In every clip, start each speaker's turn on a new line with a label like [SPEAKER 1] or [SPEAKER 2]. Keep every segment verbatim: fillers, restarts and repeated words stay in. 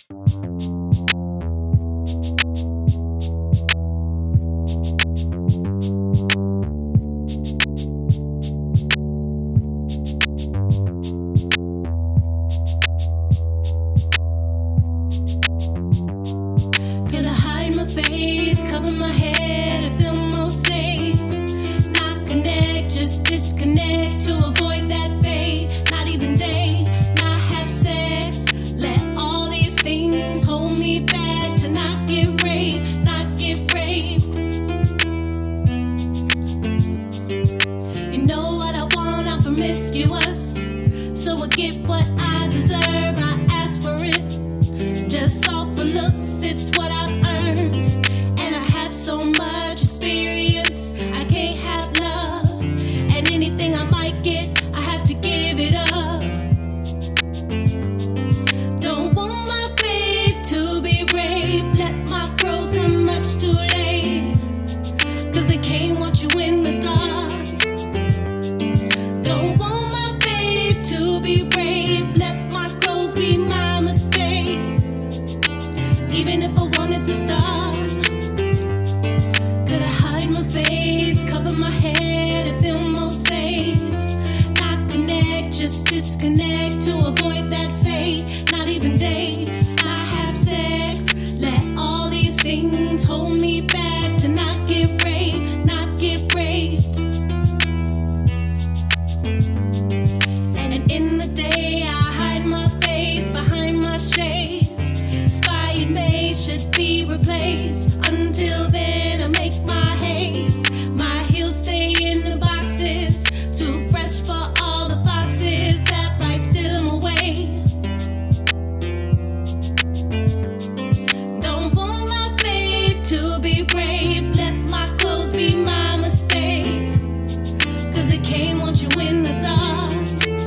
[SPEAKER 1] Face, cover my head, I feel most safe. Not connect, just disconnect to avoid that fate. Not even they, not have sex. Let all these things hold me back to not get raped, not get raped. You know what I want, I'm promiscuous, so I get what I deserve. I ask for it, just off for looks, it's what I've earned. So much experience, I can't have love, and anything I might get, I have to give it up. Don't want my faith to be raped, let my crows come much too late, cause they can't want you in the dark. Don't want my faith to be raped, let my clothes be my mistake, even if I wanted to start. My face, cover my head, I feel most safe. Not connect, just disconnect to avoid that fate. Not even they, I have sex. Let all these things hold me back to not get raped, not get raped. And in the day I hide my face behind my shades. Inspired May should be replaced. Until then I make my haze. My heels stay in the boxes, too fresh for all the foxes that might steal them away. Don't want my faith to be raped, let my clothes be my mistake, cause it can't want you in the dark.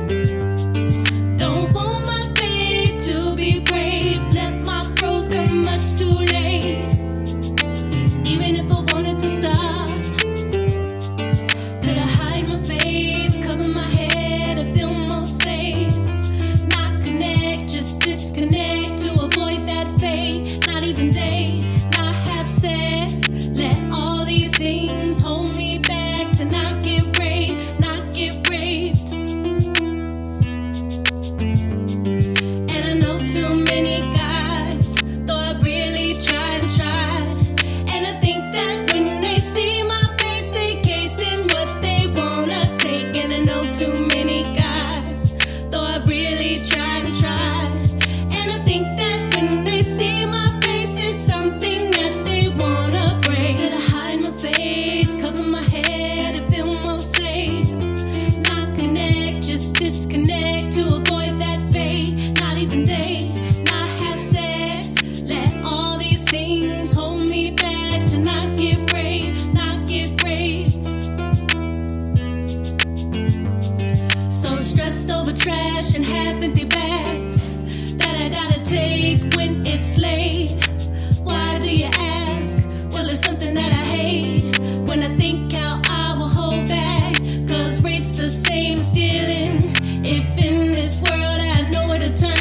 [SPEAKER 1] Don't want my faith to be raped, let my pros come much too late, even if I wanted to stop. Could I hide my face, cover my head, I feel most safe. Not connect, just disconnect to avoid that fate. Not even they, not have sex. Let all these things hold me back to not get raped, not get raped. And I know too many guys, though I really tried and tried. And I think that when they see my face, they casing what they wanna take. And I know too many guys, though I really tried and tried. And I think that when they see my face, it's something that they wanna break. Could I hide my face, cover my head, I feel most safe. Not connect, just disconnect to avoid that fate. Not even they, not have sex. Let all these things hold me back to not get raped, not get raped. So stressed over trash and half empty bags that I gotta take when it's late. Why do you ask? Well, it's something that I hate. When I think how I will hold back, cause rape's the same as stealing. If in this world I have nowhere to turn,